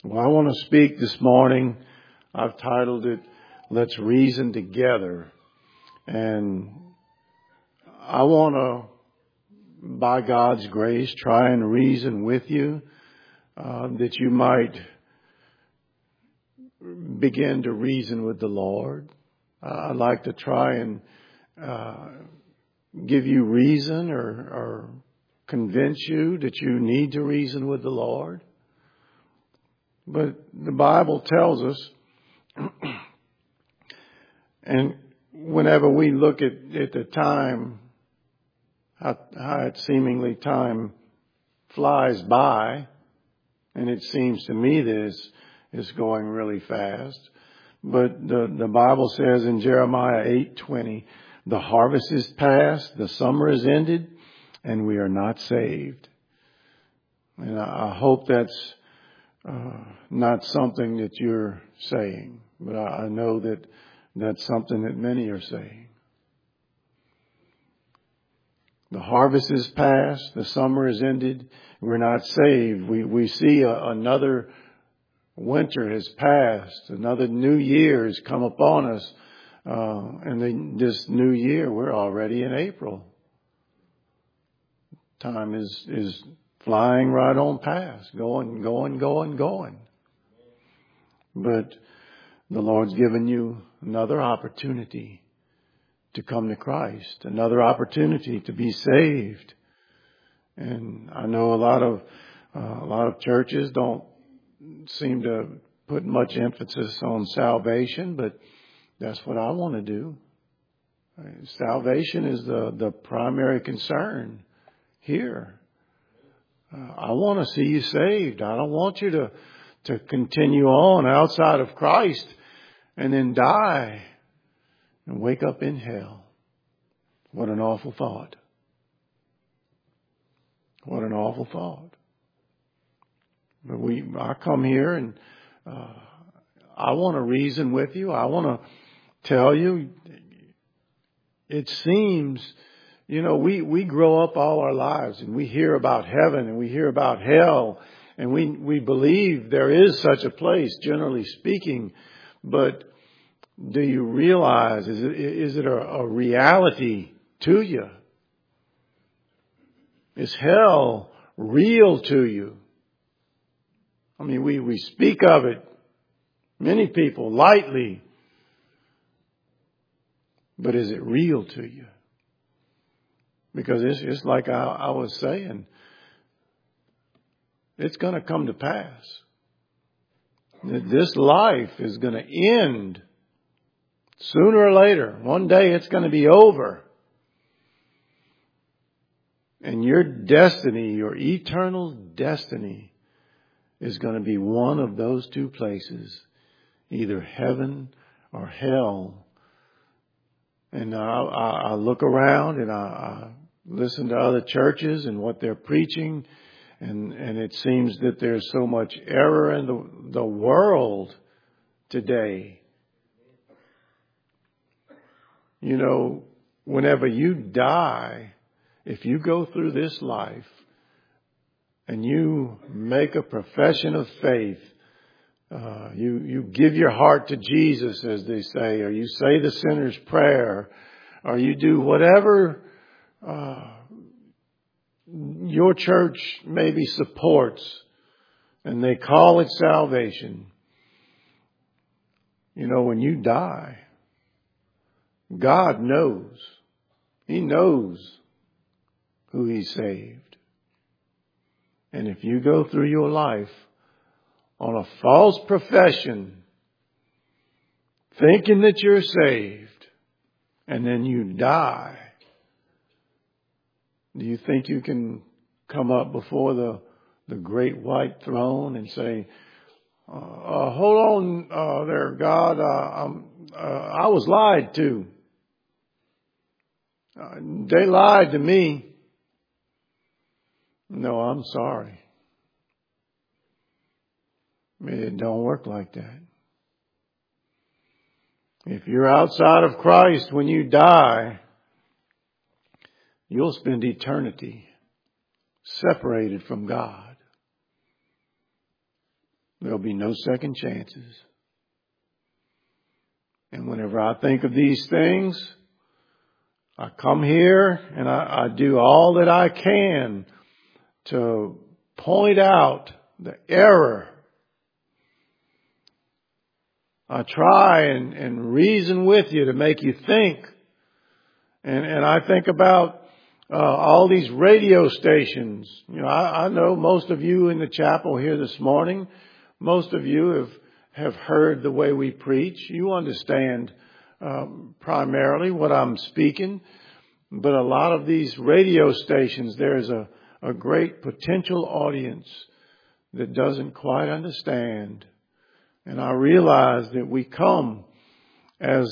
Well, I want to speak this morning. I've titled it, Let's Reason Together. And I want to, by God's grace, try and reason with you that you might begin to reason with the Lord. I'd like to try and give you reason or convince you that you need to reason with the Lord. But the Bible tells us, and whenever we look at the time, how it seemingly time flies by, and it seems to me this is going really fast. But the Bible says in Jeremiah 8:20, the harvest is past, the summer is ended, and we are not saved. And I hope that's not something that you're saying, but I know that that's something that many are saying. The harvest is past, the summer is ended, we're not saved. We see another winter has passed, another new year has come upon us, and this new year we're already in April. Time is flying right on past, going. But the Lord's given you another opportunity to come to Christ, another opportunity to be saved. And I know a lot of churches don't seem to put much emphasis on salvation, but that's what I want to do. Salvation is the primary concern here. I want to see you saved. I don't want you to continue on outside of Christ and then die and wake up in hell. What an awful thought. What an awful thought. But I come here and I want to reason with you. I want to tell you, it seems, we grow up all our lives and we hear about heaven and we hear about hell and we believe there is such a place, generally speaking. But do you realize, is it a reality to you? Is hell real to you? I mean, we speak of it, many people, lightly. But is it real to you? Because it's like I was saying, it's going to come to pass. This life is going to end sooner or later. One day it's going to be over. And your destiny, your eternal destiny, is going to be one of those two places, either heaven or hell. And I look around and I listen to other churches and what they're preaching, and it seems that there's so much error in the world today. Whenever you die, if you go through this life and you make a profession of faith, you give your heart to Jesus, as they say, or you say the sinner's prayer, or you do whatever your church maybe supports, and they call it salvation. When you die, God knows. He knows who He saved. And if you go through your life on a false profession, thinking that you're saved, and then you die, do you think you can come up before the great white throne and say, hold on there, God, I was lied to. They lied to me. No, I'm sorry. It don't work like that. If you're outside of Christ when you die, you'll spend eternity separated from God. There'll be no second chances. And whenever I think of these things, I come here and I do all that I can to point out the error. I try and reason with you to make you think. And I think about all these radio stations. You know, I know most of you in the chapel here this morning, most of you have heard the way we preach. You understand primarily what I'm speaking. But a lot of these radio stations, there's a great potential audience that doesn't quite understand. And I realize that we come as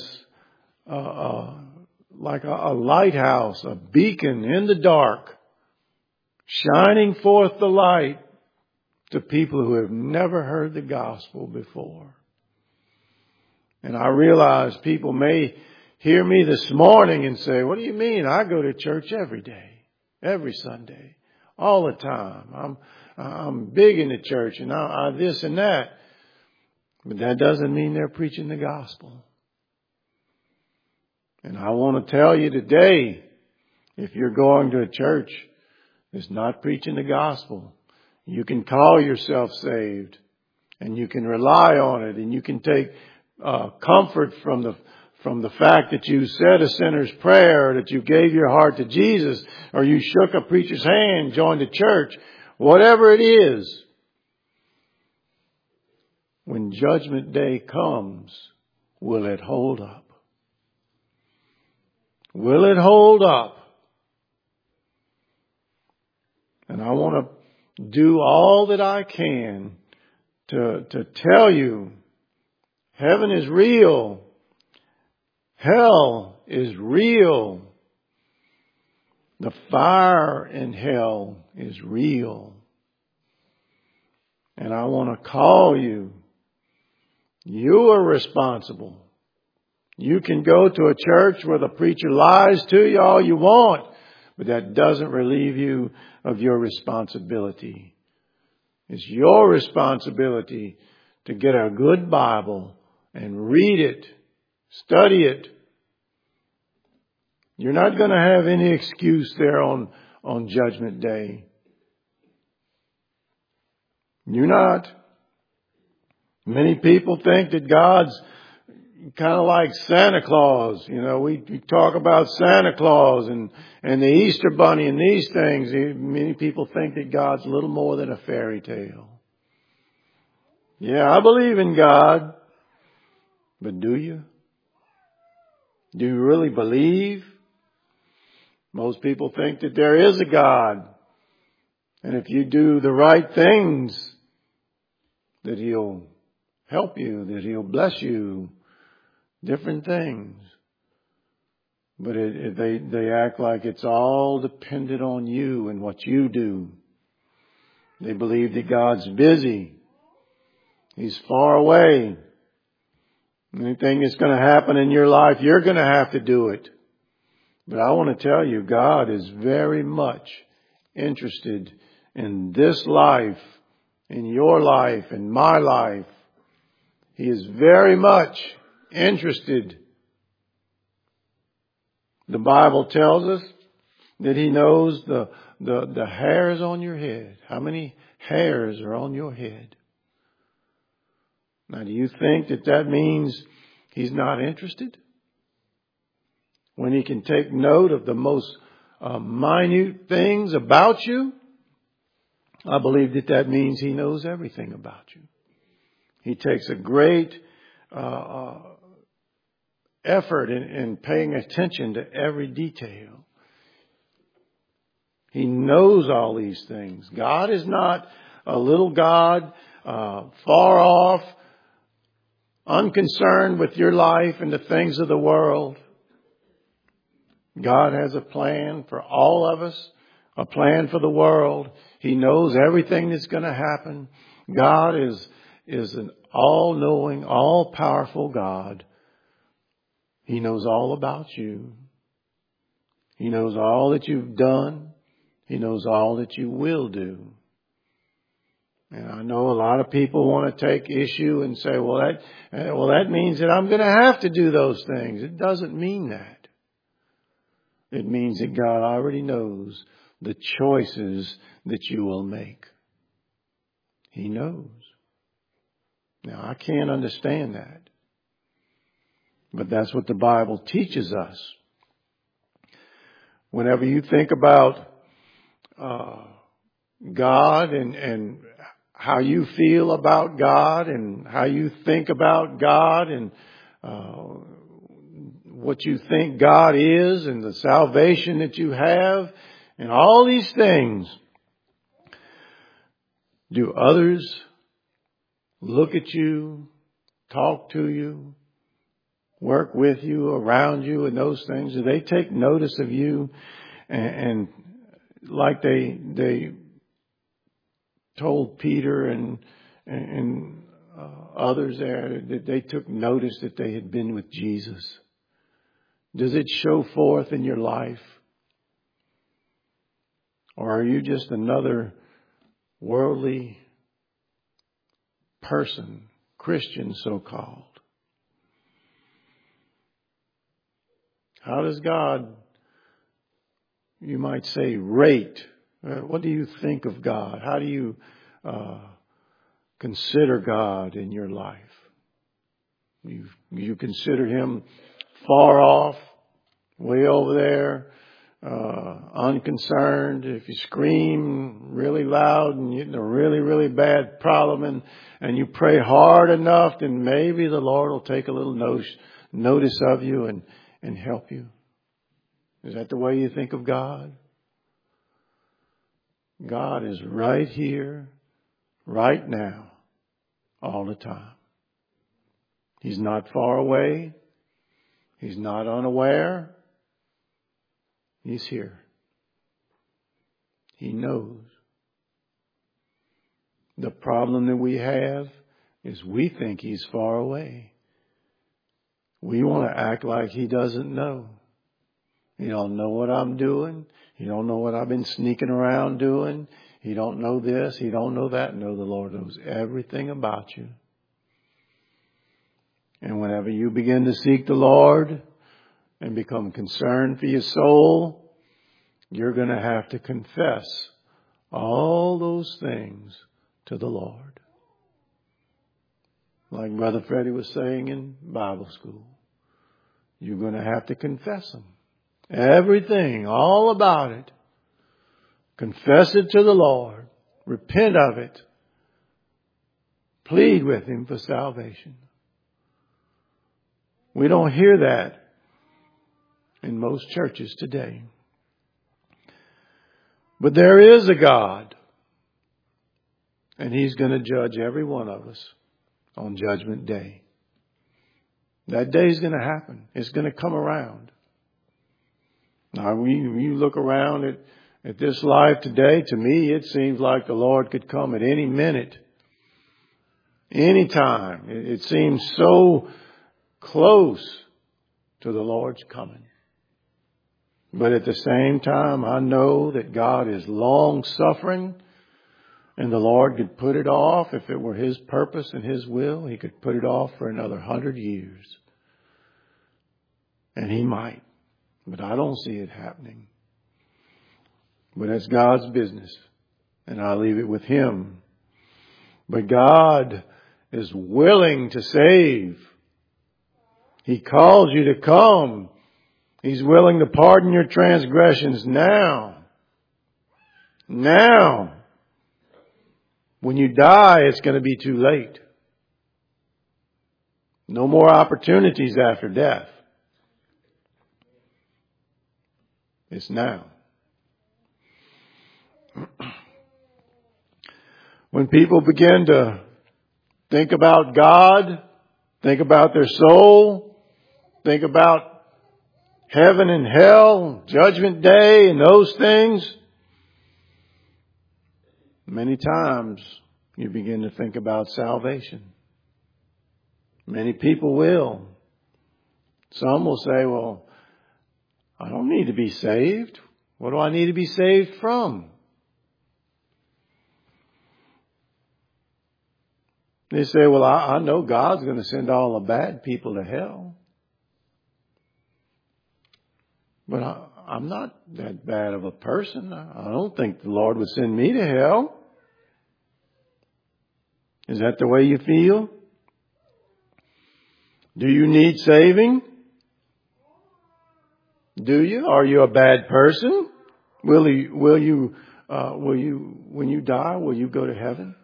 like a lighthouse, a beacon in the dark, shining forth the light to people who have never heard the gospel before. And I realize people may hear me this morning and say, what do you mean? I go to church every day, every Sunday, all the time. I'm big in the church and I this and that. But that doesn't mean they're preaching the gospel. And I want to tell you today, if you're going to a church that's not preaching the gospel, you can call yourself saved and you can rely on it and you can take comfort from the fact that you said a sinner's prayer, that you gave your heart to Jesus, or you shook a preacher's hand, joined a church, whatever it is. When judgment day comes, will it hold up? Will it hold up? And I want to do all that I can to tell you, heaven is real. Hell is real. The fire in hell is real. And I want to call you. You are responsible. You can go to a church where the preacher lies to you all you want, but that doesn't relieve you of your responsibility. It's your responsibility to get a good Bible and read it, study it. You're not going to have any excuse there on Judgment Day. You're not. Many people think that God's kind of like Santa Claus. You know, we talk about Santa Claus and the Easter Bunny and these things. Many people think that God's a little more than a fairy tale. Yeah, I believe in God. But do you? Do you really believe? Most people think that there is a God. And if you do the right things, that He'll help you, that He'll bless you. Different things. But they act like it's all dependent on you and what you do. They believe that God's busy. He's far away. Anything that's going to happen in your life, you're going to have to do it. But I want to tell you, God is very much interested in this life, in your life, in my life. He is very much interested. The Bible tells us that He knows the hairs on your head. How many hairs are on your head? Now, do you think that means He's not interested? When He can take note of the most minute things about you, I believe that means He knows everything about you. He takes a great effort in paying attention to every detail. He knows all these things. God is not a little God, far off, unconcerned with your life and the things of the world. God has a plan for all of us, a plan for the world. He knows everything that's going to happen. God is an all-knowing, all-powerful God. He knows all about you. He knows all that you've done. He knows all that you will do. And I know a lot of people want to take issue and say, well, that means that I'm going to have to do those things. It doesn't mean that. It means that God already knows the choices that you will make. He knows. Now, I can't understand that. But that's what the Bible teaches us. Whenever you think about God and how you feel about God and how you think about God and what you think God is and the salvation that you have and all these things, do others look at you, talk to you, work with you, around you, and those things? Do they take notice of you? And like they told Peter and others there, that they took notice that they had been with Jesus. Does it show forth in your life? Or are you just another worldly person, Christian so-called? How does God, you might say, rate? What do you think of God? How do you consider God in your life? You consider Him far off, way over there, unconcerned? If you scream really loud and you're in a really, really bad problem and you pray hard enough, then maybe the Lord will take a little notice of you and help you. Is that the way you think of God? God is right here, right now, all the time. He's not far away. He's not unaware. He's here. He knows. The problem that we have is we think He's far away. We want to act like He doesn't know. He don't know what I'm doing. He don't know what I've been sneaking around doing. He don't know this. He don't know that. No, the Lord knows everything about you. And whenever you begin to seek the Lord and become concerned for your soul, you're going to have to confess all those things to the Lord. Like Brother Freddie was saying in Bible school, you're going to have to confess them. Everything, all about it. Confess it to the Lord. Repent of it. Plead with Him for salvation. We don't hear that in most churches today. But there is a God. And He's going to judge every one of us on Judgment Day. That day is going to happen. It's going to come around. Now, when you look around at this life today, to me, it seems like the Lord could come at any minute, any time. It seems so close to the Lord's coming. But at the same time, I know that God is long-suffering, and the Lord could put it off. If it were His purpose and His will, He could put it off for another 100 years. And He might. But I don't see it happening. But that's God's business. And I leave it with Him. But God is willing to save. He calls you to come. He's willing to pardon your transgressions now. Now. When you die, it's going to be too late. No more opportunities after death. It's now. When people begin to think about God, think about their soul, think about heaven and hell, Judgment Day and those things, many times you begin to think about salvation. Many people will. Some will say, well, I don't need to be saved. What do I need to be saved from? They say, well, I know God's going to send all the bad people to hell. But I'm not that bad of a person. I don't think the Lord would send me to hell. Is that the way you feel? Do you need saving? Do you? Are you a bad person? Will you, when you die, will you go to heaven?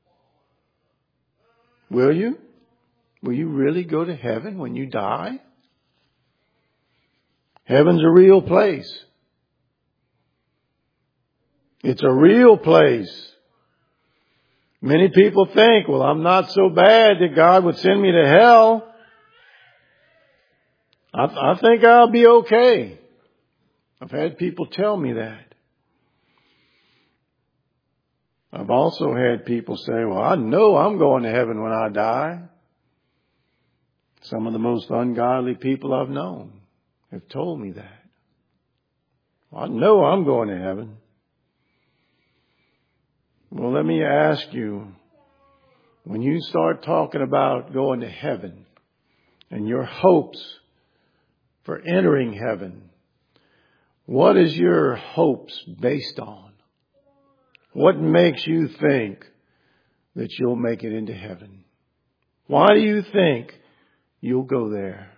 Will you? Will you really go to heaven when you die? Heaven's a real place. It's a real place. Many people think, well, I'm not so bad that God would send me to hell. I think I'll be okay. I've had people tell me that. I've also had people say, well, I know I'm going to heaven when I die. Some of the most ungodly people I've known have told me that. Well, I know I'm going to heaven. Well, let me ask you, when you start talking about going to heaven and your hopes for entering heaven, what is your hopes based on? What makes you think that you'll make it into heaven? Why do you think you'll go there?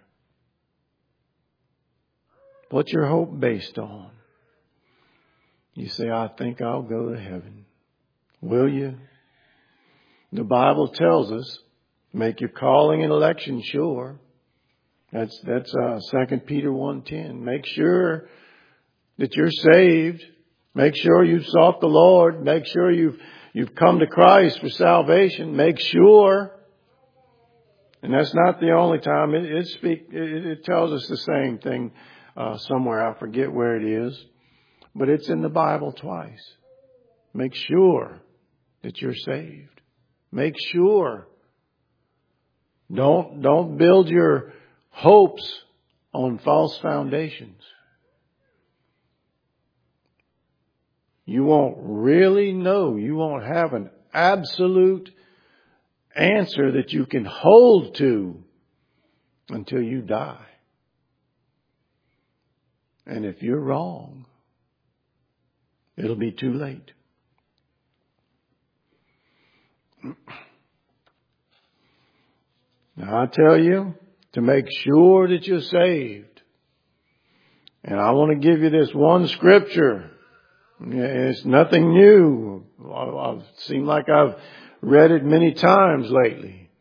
What's your hope based on? You say, I think I'll go to heaven. Will you? The Bible tells us, make your calling and election sure. That's 2 Peter 1:10. Make sure that you're saved. Make sure you've sought the Lord. Make sure you've come to Christ for salvation. Make sure. And that's not the only time. It tells us the same thing somewhere. I forget where it is. But it's in the Bible twice. Make sure that you're saved. Make sure. Don't build your hopes on false foundations. You won't really know. You won't have an absolute answer that you can hold to until you die. And if you're wrong, it'll be too late. Now I tell you, to make sure that you're saved, and I want to give you this one scripture. It's nothing new. I've seemed like I've read it many times lately.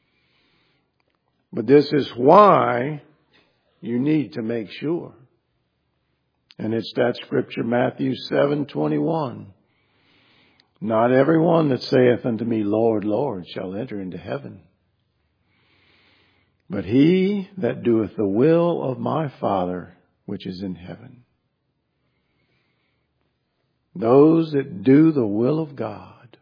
But this is why you need to make sure. And it's that scripture, Matthew 7:21. Not everyone that saith unto me, Lord, Lord, shall enter into heaven, but he that doeth the will of my Father which is in heaven. Those that do the will of God.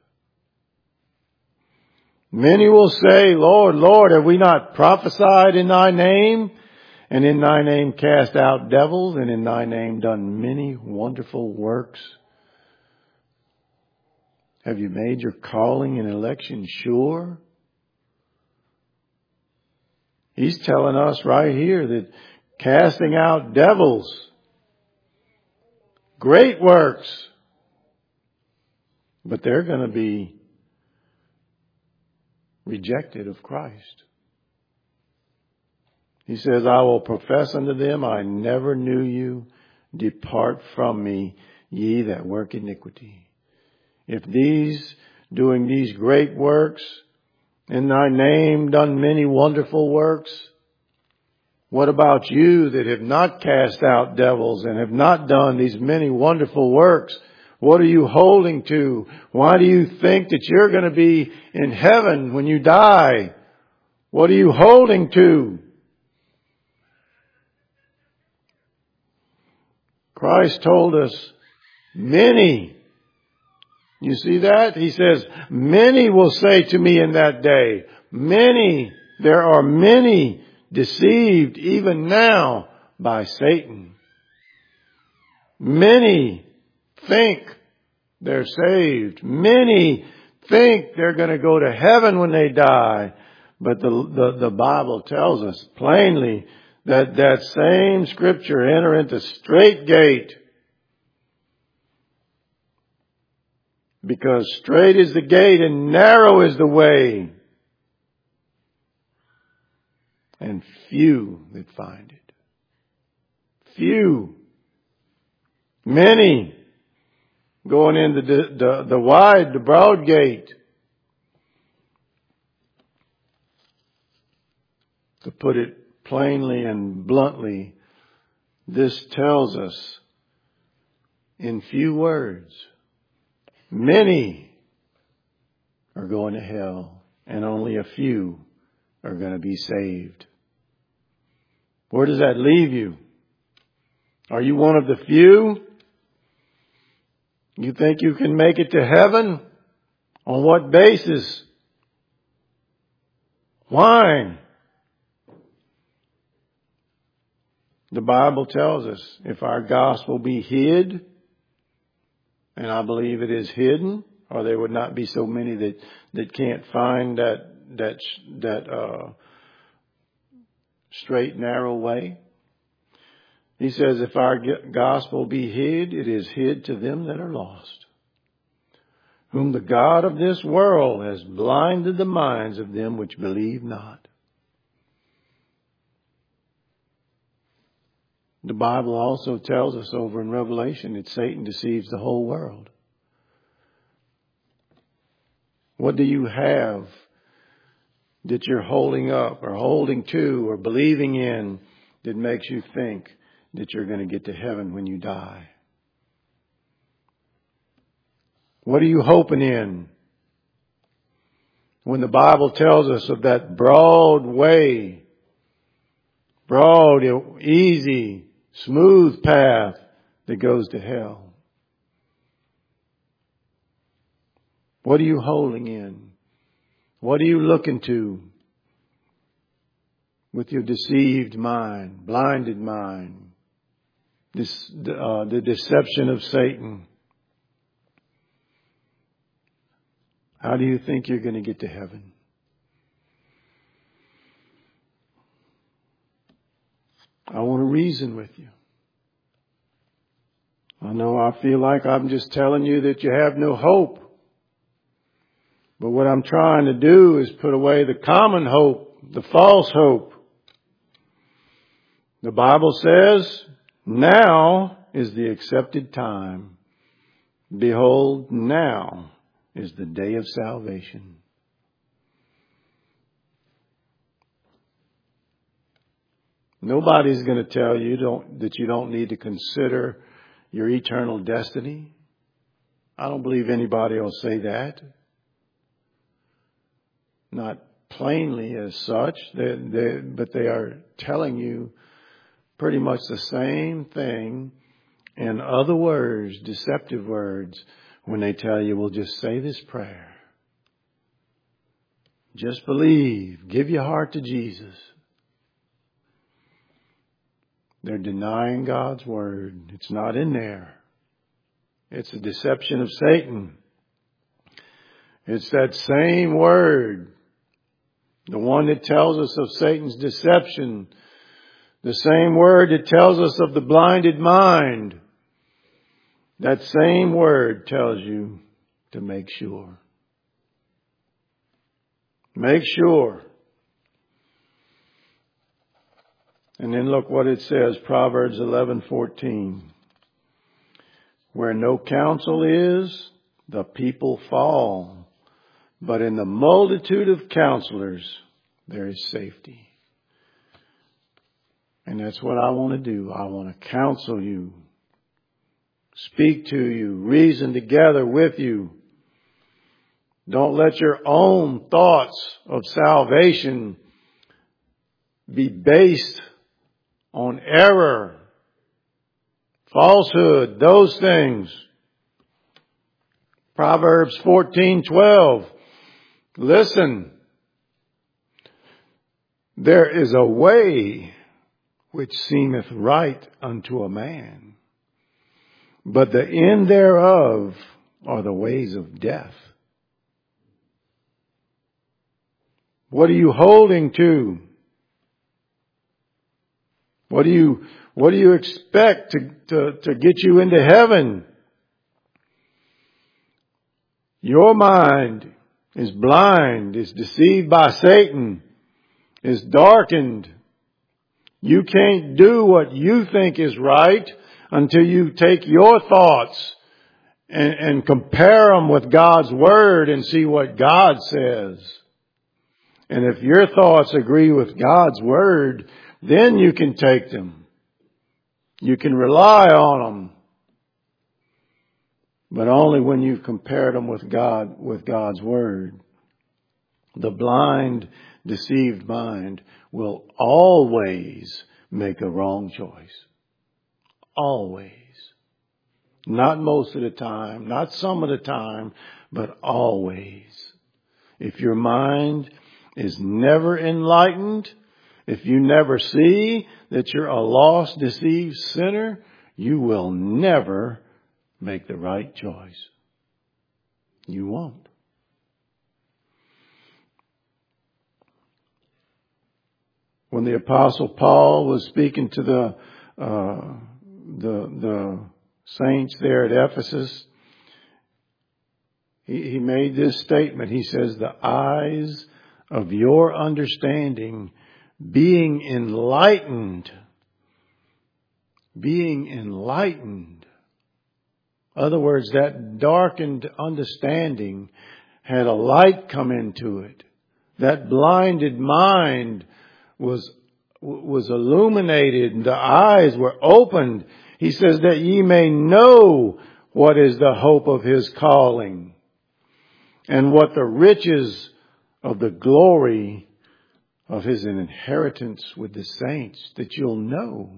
Many will say, Lord, Lord, have we not prophesied in thy name? And in thy name cast out devils, and in thy name done many wonderful works? Have you made your calling and election sure? He's telling us right here that casting out devils, great works, but they're going to be rejected of Christ. He says, I will profess unto them, I never knew you. Depart from me, ye that work iniquity. If these, doing these great works, in thy name done many wonderful works, what about you that have not cast out devils and have not done these many wonderful works? What are you holding to? Why do you think that you're going to be in heaven when you die? What are you holding to? Christ told us, many. You see that? He says, many will say to me in that day, many, there are many deceived even now by Satan. Many think they're saved. Many think they're going to go to heaven when they die. But the Bible tells us plainly that that same scripture, enter into straight gate. Because straight is the gate and narrow is the way. And few that find it. Few. Many going into the wide, the broad gate. To put it plainly and bluntly, this tells us in few words, many are going to hell and only a few are going to be saved. Where does that leave you? Are you one of the few? You think you can make it to heaven? On what basis? Why? The Bible tells us if our gospel be hid, and I believe it is hidden, or there would not be so many that can't find that straight, narrow way. He says, if our gospel be hid, it is hid to them that are lost, whom the God of this world has blinded the minds of them which believe not. The Bible also tells us over in Revelation that Satan deceives the whole world. What do you have that you're holding up or holding to or believing in that makes you think that you're going to get to heaven when you die? What are you hoping in? When the Bible tells us of that broad way, broad, easy, smooth path that goes to hell. What are you holding in? What are you looking to with your deceived mind, blinded mind? The deception of Satan. How do you think you're going to get to heaven? I want to reason with you. I know I feel like I'm just telling you that you have no hope. But what I'm trying to do is put away the common hope, the false hope. The Bible says, now is the accepted time. Behold, now is the day of salvation. Nobody's going to tell you that you don't need to consider your eternal destiny. I don't believe anybody will say that. Not plainly as such, but they are telling you pretty much the same thing in other words, deceptive words, when they tell you, well, just say this prayer. Just believe. Give your heart to Jesus. They're denying God's word. It's not in there. It's a deception of Satan. It's that same word, the one that tells us of Satan's deception, the same word that tells us of the blinded mind. That same word tells you to make sure. Make sure. And then look what it says, Proverbs 11:14. Where no counsel is, the people fall. But in the multitude of counselors, there is safety. And that's what I want to do. I want to counsel you, speak to you, reason together with you. Don't let your own thoughts of salvation be based on error, falsehood, those things. Proverbs 14:12. Listen, there is a way which seemeth right unto a man, but the end thereof are the ways of death. What are you holding to? What do you expect to get you into heaven? Your mind is blind, is deceived by Satan, is darkened. You can't do what you think is right until you take your thoughts and compare them with God's Word and see what God says. And if your thoughts agree with God's Word, then you can take them. You can rely on them. But only when you've compared them with God's Word. The blind, deceived mind will always make a wrong choice. Always. Not most of the time, not some of the time, but always. If your mind is never enlightened, if you never see that you're a lost, deceived sinner, you will never make the right choice. You won't. When the Apostle Paul was speaking to the saints there at Ephesus, he made this statement. He says, the eyes of your understanding being enlightened. Other words, that darkened understanding had a light come into it. That blinded mind was illuminated and the eyes were opened. He says that ye may know what is the hope of his calling and what the riches of the glory of his inheritance with the saints, that you'll know.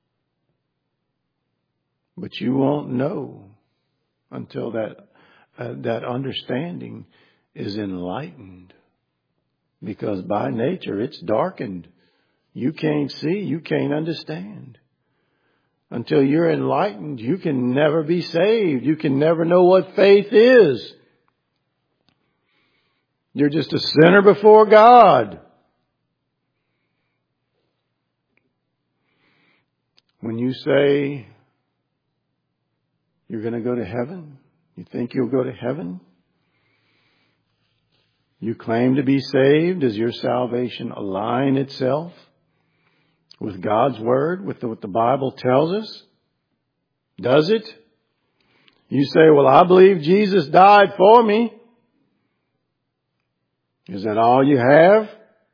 But you won't know until that understanding is enlightened. Because by nature it's darkened. You can't see, you can't understand. Until you're enlightened, you can never be saved. You can never know what faith is. You're just a sinner before God. When you say you're going to go to heaven, you think you'll go to heaven? You claim to be saved. Does your salvation align itself with God's Word, with what the Bible tells us? Does it? You say, well, I believe Jesus died for me. Is that all you have?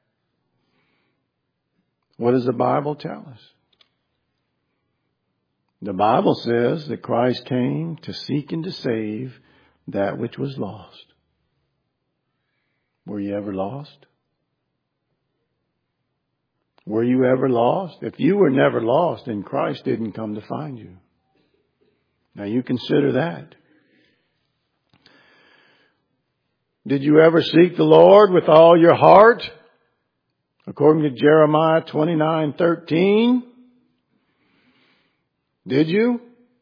What does the Bible tell us? The Bible says that Christ came to seek and to save that which was lost. Were you ever lost? Were you ever lost? If you were never lost, then Christ didn't come to find you. Now you consider that. Did you ever seek the Lord with all your heart? According to Jeremiah 29:13. Did you?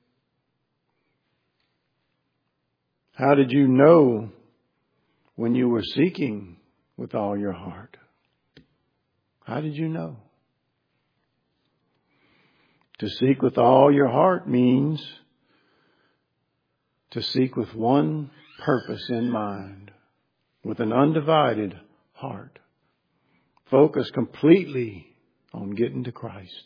How did you know when you were seeking with all your heart? How did you know? To seek with all your heart means to seek with one purpose in mind, with an undivided heart. Focus completely on getting to Christ.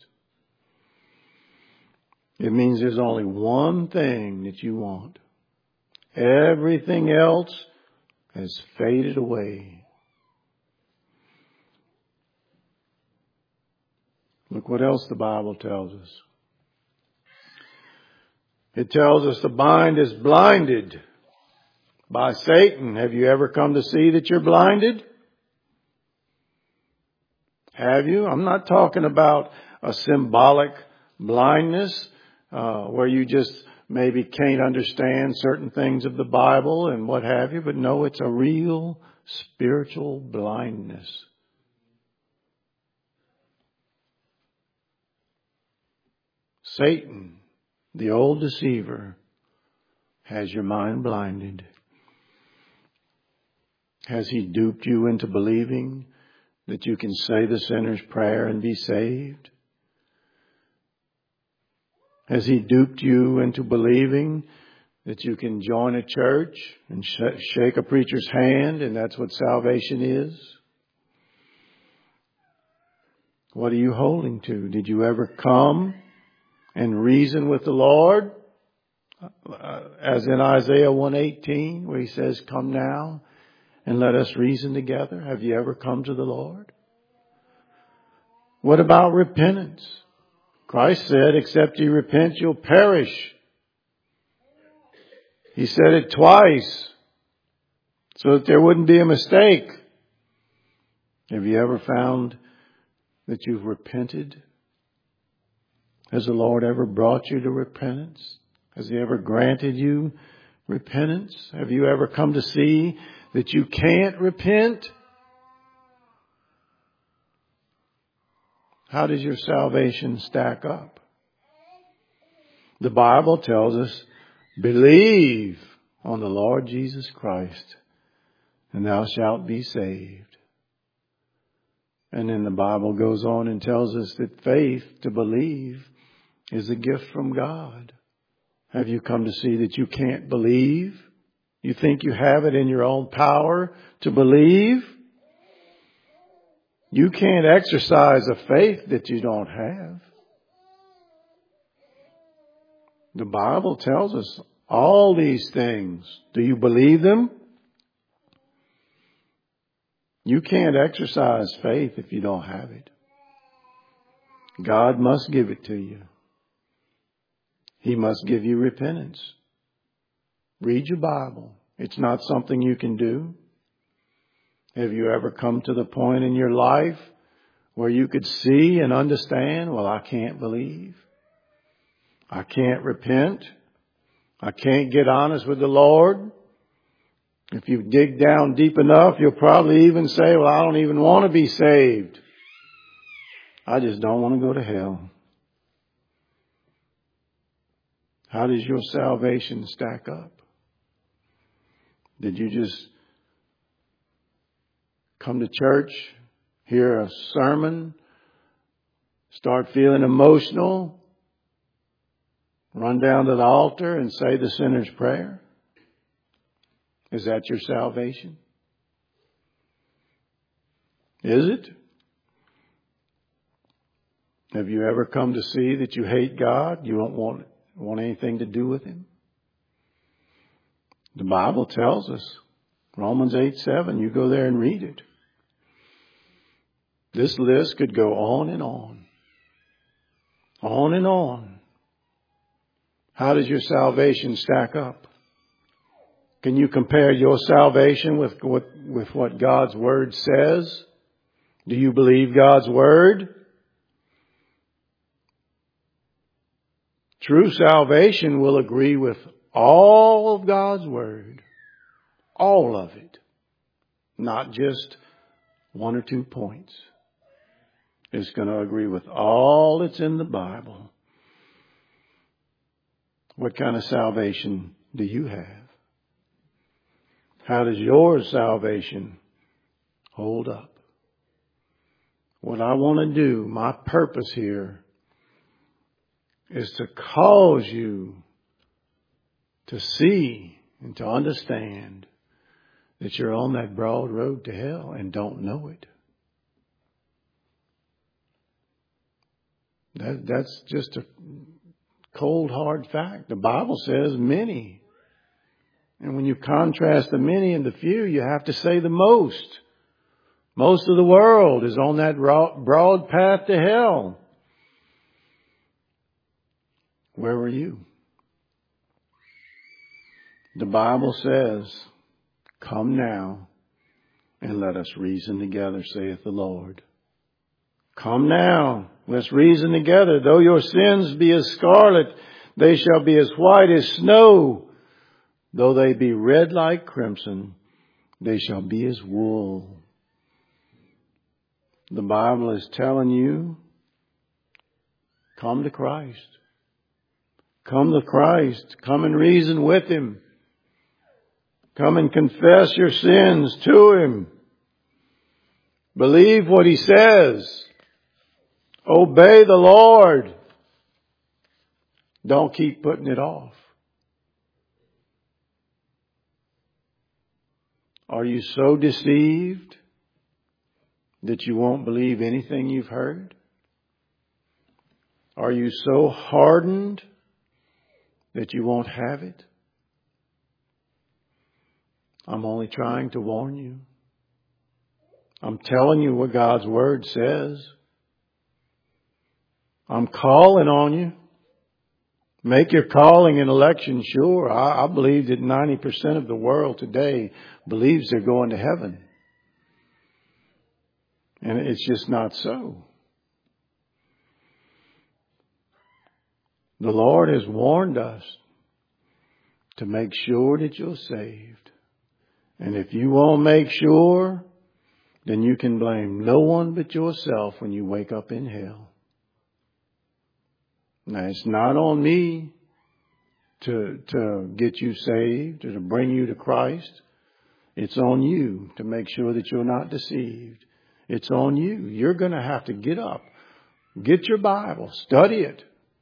It means there's only one thing that you want. Everything else has faded away. Look what else the Bible tells us. It tells us the mind is blinded by Satan. Have you ever come to see that you're blinded? Have you? I'm not talking about a symbolic blindness where you just maybe can't understand certain things of the Bible and what have you. But no, it's a real spiritual blindness. Satan, the old deceiver, has your mind blinded. Has he duped you into believing that you can say the sinner's prayer and be saved? Has He duped you into believing that you can join a church and shake a preacher's hand and that's what salvation is? What are you holding to? Did you ever come and reason with the Lord? As in Isaiah 1:18, where He says, "Come now and let us reason together." Have you ever come to the Lord? What about repentance? Christ said, "Except ye repent, you'll perish." He said it twice so that there wouldn't be a mistake. Have you ever found that you've repented? Has the Lord ever brought you to repentance? Has He ever granted you repentance? Have you ever come to see that you can't repent? How does your salvation stack up? The Bible tells us, believe on the Lord Jesus Christ, and thou shalt be saved. And then the Bible goes on and tells us that faith, to believe, is a gift from God. Have you come to see that you can't believe? You think you have it in your own power to believe? You can't exercise a faith that you don't have. The Bible tells us all these things. Do you believe them? You can't exercise faith if you don't have it. God must give it to you. He must give you repentance. Read your Bible. It's not something you can do. Have you ever come to the point in your life where you could see and understand, well, I can't believe. I can't repent. I can't get honest with the Lord. If you dig down deep enough, you'll probably even say, well, I don't even want to be saved. I just don't want to go to hell. How does your salvation stack up? Did you just come to church, hear a sermon, start feeling emotional, run down to the altar and say the sinner's prayer? Is that your salvation? Is it? Have you ever come to see that you hate God? You don't want anything to do with Him? The Bible tells us, Romans 8:7, you go there and read it. This list could go on and on. On and on. How does your salvation stack up? Can you compare your salvation with what God's Word says? Do you believe God's Word? True salvation will agree with all of God's Word. All of it. Not just one or 2 points. It's going to agree with all that's in the Bible. What kind of salvation do you have? How does your salvation hold up? What I want to do, my purpose here, is to cause you to see and to understand that you're on that broad road to hell and don't know it. That's just a cold, hard fact. The Bible says many. And when you contrast the many and the few, you have to say the most. Most of the world is on that broad path to hell. Where were you? The Bible says, come now and let us reason together, saith the Lord. Come now, let's reason together. Though your sins be as scarlet, they shall be as white as snow. Though they be red like crimson, they shall be as wool. The Bible is telling you, come to Christ. Come to Christ. Come and reason with Him. Come and confess your sins to Him. Believe what He says. Obey the Lord. Don't keep putting it off. Are you so deceived that you won't believe anything you've heard? Are you so hardened that you won't have it? I'm only trying to warn you. I'm telling you what God's Word says. I'm calling on you. Make your calling and election sure. I believe that 90% of the world today believes they're going to heaven. And it's just not so. The Lord has warned us to make sure that you're saved. And if you won't make sure, then you can blame no one but yourself when you wake up in hell. Now, it's not on me to get you saved or to bring you to Christ. It's on you to make sure that you're not deceived. It's on you. You're going to have to get up, get your Bible, study it.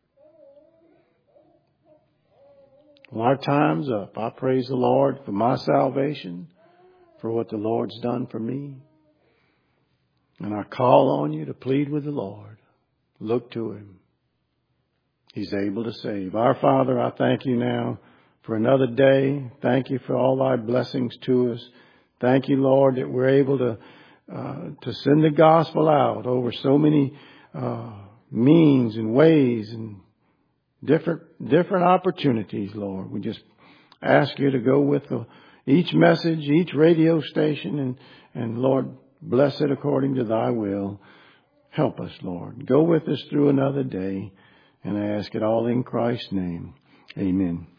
Well, our time's up. I praise the Lord for my salvation, for what the Lord's done for me. And I call on you to plead with the Lord. Look to Him. He's able to save. Our Father, I thank you now for another day. Thank you for all thy blessings to us. Thank you, Lord, that we're able to send the gospel out over so many means and ways and different opportunities, Lord. We just ask you to go with each message, each radio station, and Lord, bless it according to thy will. Help us, Lord. Go with us through another day. And I ask it all in Christ's name. Amen.